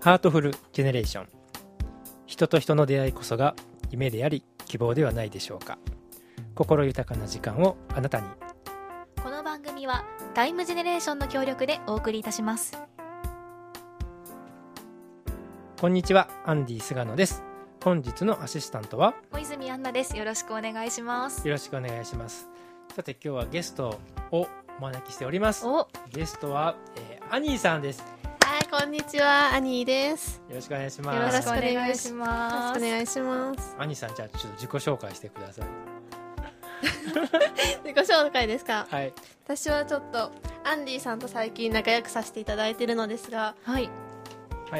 ハートフルジェネレーション。人と人の出会いこそが夢であり希望ではないでしょうか。心豊かな時間をあなたに。 この番組はタイムジェネレーションの協力でお送りいたします。 こんにちは、アンディ菅野です。本日のアシスタントは小泉アンナです。よろしくお願いします。 よろしくお願いします。さて今日はゲストをお招きしております。ゲストは、アニーさんです。 はい、こんにちは、アニーです。 よろしくお願いします。 よろしくお願いします。 よろしくお願いします。 アニーさん、じゃあちょっと自己紹介してください。 自己紹介ですか。 はい。 私はちょっとアンディさんと最近仲良くさせていただいているのですが、 はいはい。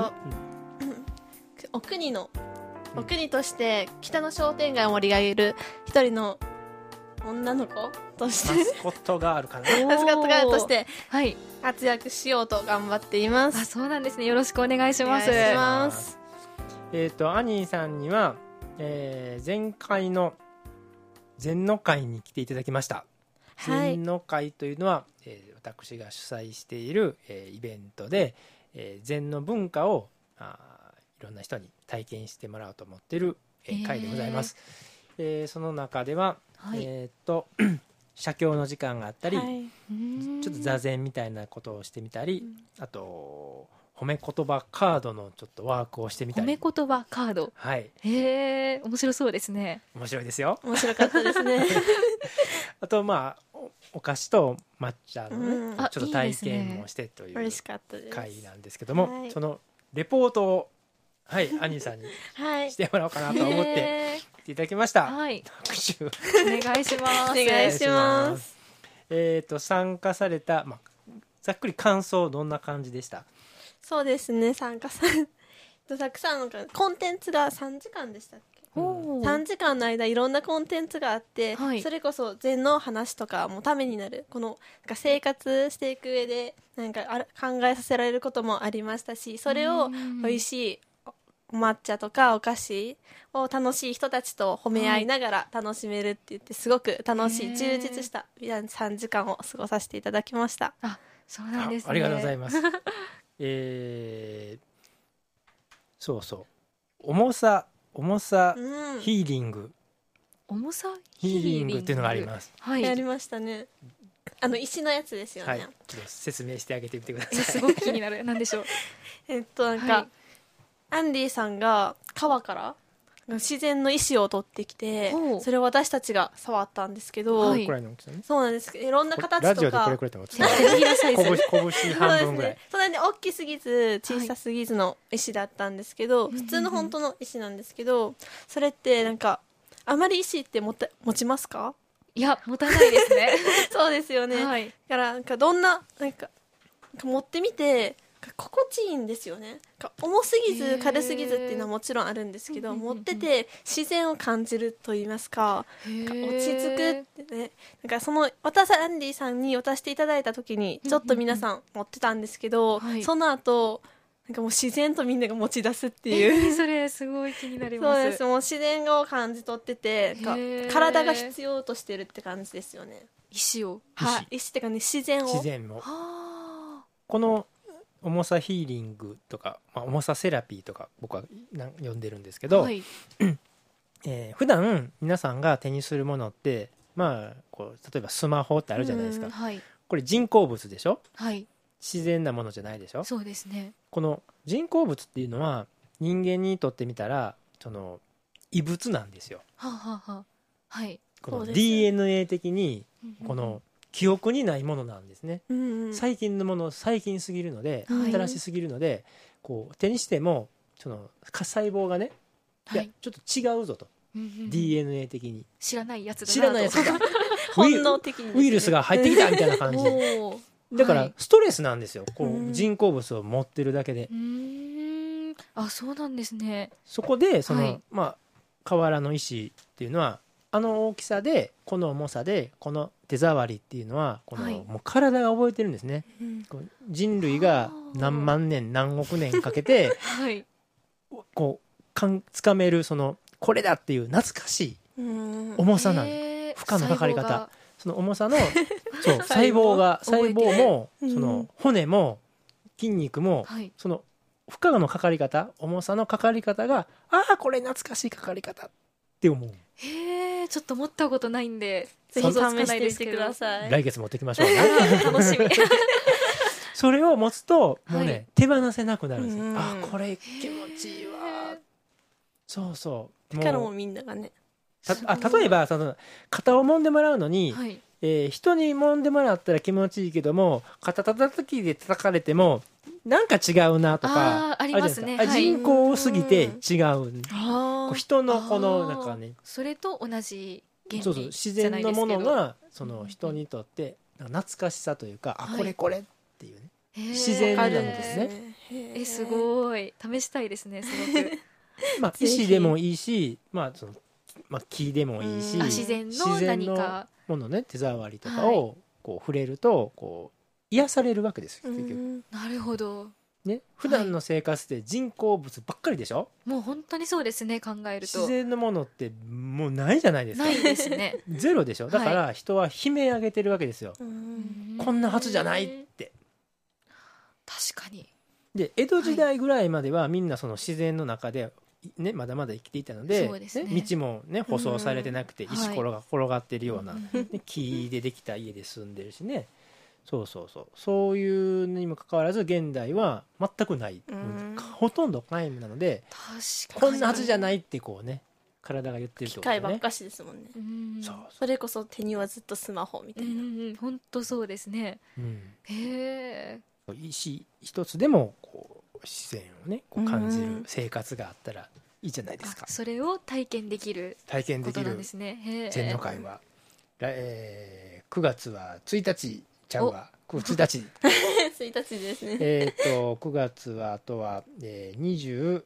お国として北の商店街を盛り上げる一人の女の子としてマスコットガールかな。 マスカットガールとしてはい活躍しようと頑張っています。 あ、そうなんですね。よろしくお願いします。 お願いします。 アニーさんには、前回の禅の会に来ていただきました。 はい、 禅の会というのは、私が主催している、イベントで、禅の文化をいろんな人に体験してもらおうと思っている、会でございます。その中では、 はい、 写経の時間があったり、 はい、 ちょっと座禅みたいなことをしてみたり、あと褒め言葉カードのちょっとワークをしてみたり。 褒め言葉カード。 はい。 へえ、面白そうですね。 面白いですよ。 面白かったですね。 あとお菓子と抹茶のね、ちょっと体験もしてという嬉しかったです。 会なんですけども、 はい、 そのレポートをアニーさんにしてもらおうかなと思って来ていただきました。 はい、 拍手お願いします。 お願いします。 参加された、ざっくり感想どんな感じでした？ そうですね、たくさんのコンテンツが3時間でしたっけ。3時間の間いろんなコンテンツがあって、 はい、 それこそ禅の話とかもためになる、この生活していく上で考えさせられることもありましたし、それを美味しいお抹茶とかお菓子を楽しい人たちと褒め合いながら楽しめるって言って、すごく楽しい充実した3時間を過ごさせていただきました。 あ、そうなんですね。 ありがとうございます。そうそう、重さヒーリング、 重さヒーリングっていうのがあります。 はい、やりましたね。石のやつですよね。 はい、ちょっと説明してあげてみてください。 すごく気になる。何でしょう。 アンディさんが川から自然の石を取ってきて、それを私たちが触ったんですけど、そうなんです。いろんな形とか、 ラジオでこれくらいと思って拳半分ぐらい、 そんなに大きすぎず小さすぎずの石だったんですけど、普通の本当の石なんですけど、それってあまり石って持ちますか？ いや、持たないですね。 そうですよね。 はい、 だからどんな持ってみて心地いいんですよね。重すぎず軽すぎずっていうのはもちろんあるんですけど、持ってて自然を感じると言いますか、落ち着くってね。アンディさんに渡していただいた時にちょっと皆さん持ってたんですけど、その後もう自然とみんなが持ち出すっていう、 それすごい気になります。 そうです。もう自然を感じ取ってて、体が必要としてるって感じですよね。 石を、 石ってかね、自然を。 この重さヒーリングとか、重さセラピーとか僕は呼んでるんですけど、普段皆さんが手にするものって、例えばスマホってあるじゃないですか。これ人工物でしょ。自然なものじゃないでしょ。 そうですね。 この人工物っていうのは人間にとってみたら異物なんですよ。この DNA 的にこの記憶にないものなんですね。最近のもの、最近すぎるので、新しすぎるので、手にしても細胞がね、いやちょっと違うぞと、DNA 的に知らないやつだ本能的にウイルスが入ってきたみたいな感じだからストレスなんですよ、人工物を持ってるだけで。 あ、そうなんですね。 そこで瓦の石っていうのは大きさでこの重さでこの手触りっていうのはもう体が覚えてるんですね。人類が何万年何億年かけてつかめるこれだっていう懐かしい重さなんです。負荷のかかり方、その重さの細胞も骨も筋肉も負荷のかかり方、重さのかかり方が、ああこれ懐かしいかかり方って思う。 へえ、ちょっと持ったことないんでぜひ試想像つかないしてみてくですけどださい。 来月持ってきましょうね。 楽しみ。 それを持つともうね、 はい手放せなくなるんですよ。 うんあこれ気持ちいいわ。そうそう。 だからもうみんながね、 例えばその肩を揉んでもらうのに、 はい。 人に揉んでもらったら気持ちいいけども、肩叩きで叩かれてもなんか違うなとかありますね。 あるじゃないですか。人口多すぎて違う。こう人のこのなんかね、 それと同じ原理そうそう自然のものがその人にとって懐かしさというか、 はいあこれこれっていうね、 へー自然なんあるんでですすね。 ね。 すごい試したいですね、すごく。 まあぜひ石でもいいし、まあ木でもいいし、 うん自然の何かものね、手触りとかをこう触れるとこう癒されるわけですよ結局、 なるほど。 ね、普段の生活で人工物ばっかりでしょ。 もう本当にそうですね、考えると自然のものってもうないじゃないですか。 ないですね。 ゼロでしょ。だから人は悲鳴上げてるわけですよ、 うんこんなはずじゃないって。 確かに。 で江戸時代ぐらいまではみんなその自然の中で、ね、まだまだ生きていたので、 そうですね道も、ね、舗装されてなくてうん石ころが転がってるような、 うんね、木でできた家で住んでるしね。そういうにもかかわらず現代は全くない、ほとんど皆無なので、 確かにこんなはずじゃないってこうね体が言ってるって機ことだよね。 械ばっかしですもんね。 うんそれこそ手にはずっとスマホみたいな。 本当そうですね。 うんへえ。 石一つでもこう自然をねこう感じうんる生活があったらいいじゃないですか。 それを体験できる体験できることなんですね。へえ。 全の会は、9月は1日ちゃうわ9月1日 1日ですね。 9月はあとは、27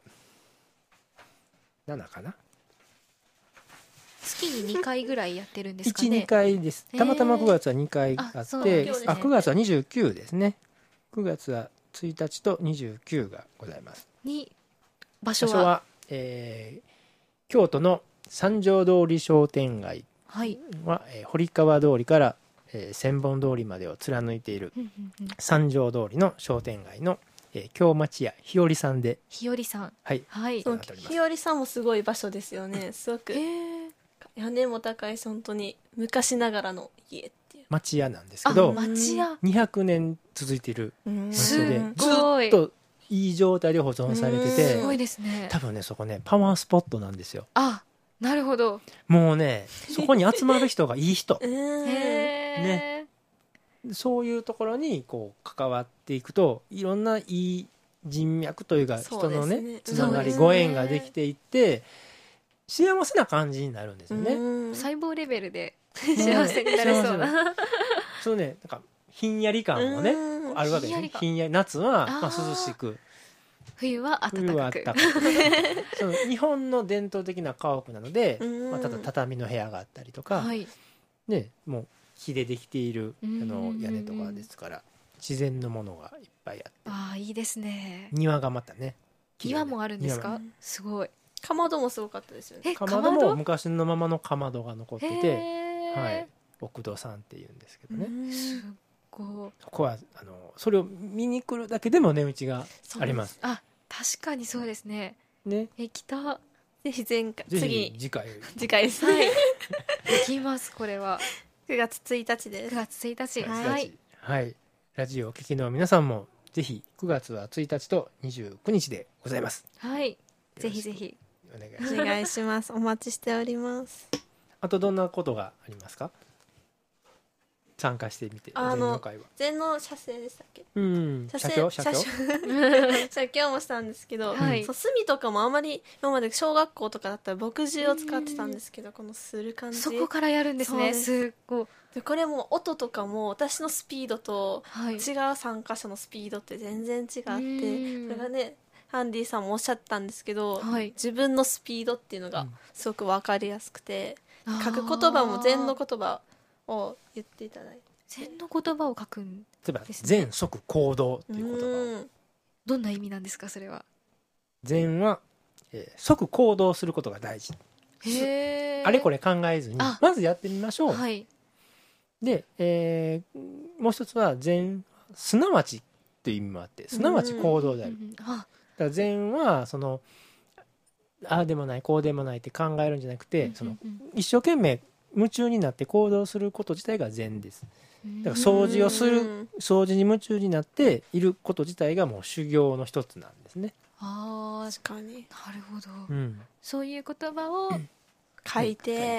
かな。 月に2回ぐらいやってるんですか 1、2 ね。 回です。たまたま9月は2回ああそうって、 なんですね 9月は29ですね。9月は1日と29がございます。 に場所は場所は、京都の三条通り商店街はい。 は、堀川通りから、千本通りまでを貫いている三条通りの商店街の、京町屋日和さんで、 日和さん。 はい、 はい。 そうなっております日和さんもすごい場所ですよね。すごくへえ。 屋根も高いし、本当に昔ながらの家っていう。 町屋なんですけど、 町屋。 200年続いているうんす町でっごいずっといい状態で保存されてて、 すごいですね。 多分ねそこねパワースポットなんですよ。 あ、なるほど。 もうねそこに集まる人がいい人うんへえ。 ねそういうところにこう関わっていくといろんないい人脈というか人のねそうですねつながりそうですねご縁ができていって幸せな感じになるんですよね。 うん細胞レベルで幸せになれそうな。 そうねなんかひんやり感もねうんあるわけですね。ひんやり夏はまあ涼しく冬は暖冬はかく。 暖かくその日本の伝統的な家屋なので、 うんまあ、ただ畳の部屋があったりとか、 はい。 ね、もう木でできているうん屋根とかですから自然のものがいっぱいあってああ、いいですね。 庭がまたね綺麗で庭もあるんです庭かも？ すごい。 かまどもすごかったですよね。 え、 かまども昔のままのかまどが残ってて、 へーはい、奥戸さんっていうんですけどね、 すごい。 そこはそれを見に来るだけでも値打ちがありますあ、確かにそうですね。 ね。 来た。 ぜひ前回ぜ次ひ次回次回です。 はい。行きます、これは。 9月1日で 9 す。 月1日。 はいはい、ラジオをお聞きの皆さんもぜひ9月は1日と29日でございます。 はい。ぜひぜひ。 お願いします。 お願いします。お待ちしております。 あとどんなことがありますか？参加してみて全の会は。 全の写生でしたっけ？ うん。 写写経写経もしたんですけど、 はいそう墨とかもあまり今まで小学校とかだったら墨汁を使ってたんですけど、このする感じそこからやるんですね。 そうですすっごい。 でこれも音とかも私のスピードとはい。 違う参加者のスピードって全然違って、 うんそれがねハンディさんもおっしゃったんですけど、 はい。 自分のスピードっていうのがうんすごく分かりやすくて、書くあー言葉も禅の言葉を言っていただいて、 禅の言葉を書くん。 例えばですね全即行動っていう言葉を。 うんどんな意味なんですか、それは。 禅は、即行動することが大事。 へえ。 あれこれ考えずにあまずやってみましょう。 はい。 で、もう一つは禅すなわちという意味もあってすなわち行動である。 あ、 から禅はそのああでもないこうでもないって考えるんじゃなくて、その一生懸命夢中になって行動すること自体が禅です。だから掃除をする、掃除に夢中になっていること自体がもう修行の一つなんですね。 ああ、 確かになるほど、 そういう言葉を書いて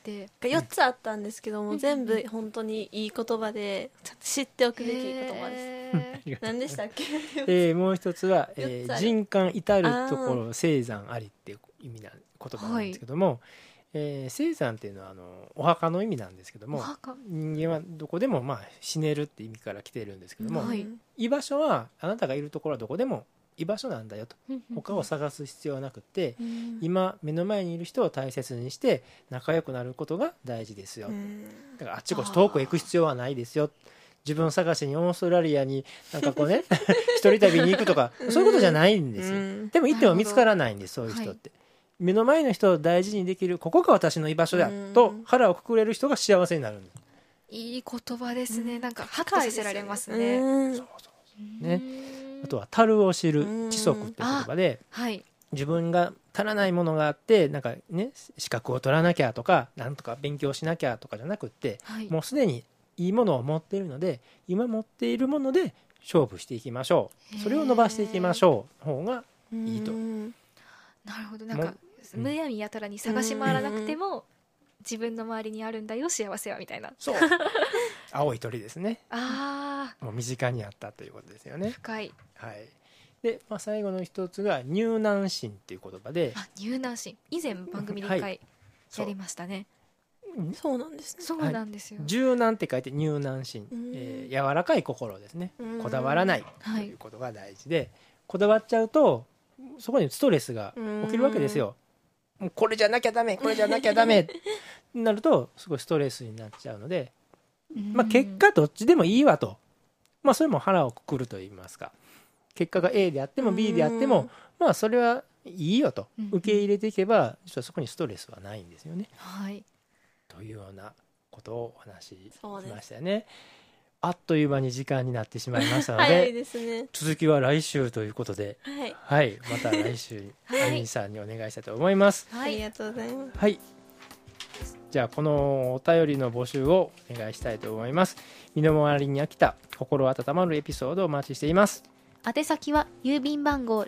4つあったんですけども、全部本当にいい言葉でちょっと知っておくべき言葉です。何でしたっけ？ もう一つは、人間至るところ生産ありっていう意味な言葉なんですけども、生産っていうのはお墓の意味なんですけども、人間はどこでも死ねるって意味から来てるんですけども、居場所はあなたがいるところはどこでも居場所なんだよと、他を探す必要はなくて、今目の前にいる人を大切にして仲良くなることが大事ですよ、だからあっちこっち遠くへ行く必要はないですよ、自分探しにオーストラリアになんかこうね一人旅に行くとかそういうことじゃないんですよ、でも行っても見つからないんです、そういう人って、目の前の人を大事にできる、ここが私の居場所だと腹をくくれる人が幸せになるんです。 いい言葉ですね、なんかハッとさせられますね。 そうね。あとは足を知る知足って言葉で、自分が足らないものがあってなんかね資格を取らなきゃとかなんとか勉強しなきゃとかじゃなくって、もうすでにいいものを持っているので今持っているもので勝負していきましょう、それを伸ばしていきましょうの方がいいと。 なるほど、なんかむやみやたらに探し回らなくても、自分の周りにあるんだよ幸せはみたいな。 そう青い鳥ですね。 ああ、 もう身近にあったということですよね。 深い。 はい。で、最後の一つが入難心っていう言葉で、 入難心、以前番組で1回やりましたね。 そうなんですね。 そうなんですよ。 柔軟って書いて入難心、柔らかい心ですね。こだわらないということが大事で、こだわっちゃうとそこにストレスが起きるわけですよ。もうこれじゃなきゃダメ、これじゃなきゃダメになるとすごいストレスになっちゃうので、結果どっちでもいいわと、それも腹をくくると言いますか、結果が A であっても B であってもそれはいいよと受け入れていけば、実はそこにストレスはないんですよね、というようなことをお話ししましたよね。あっという間に時間になってしまいましたので、 早いですね。 続きは来週ということで、また来週アニーさんにお願いしたいと思います。 ありがとうございます。 はい、じゃあこのお便りの募集をお願いしたいと思います。身の回りに飽きた心温まるエピソードをお待ちしています。 宛先は郵便番号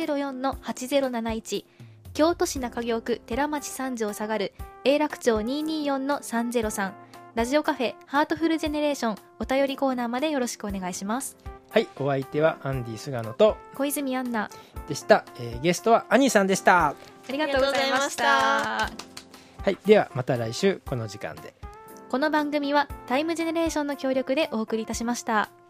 604-8071、 京都市中京区寺町三条下がる永楽町 224-303、 ラジオカフェハートフルジェネレーションお便りコーナーまでよろしくお願いします。 はい、お相手はアンディ菅野と小泉アンナでした。ゲストはアニーさんでした。 ありがとうございました。 はい、ではまた来週この時間で。 この番組はタイムジェネレーションの協力でお送りいたしました。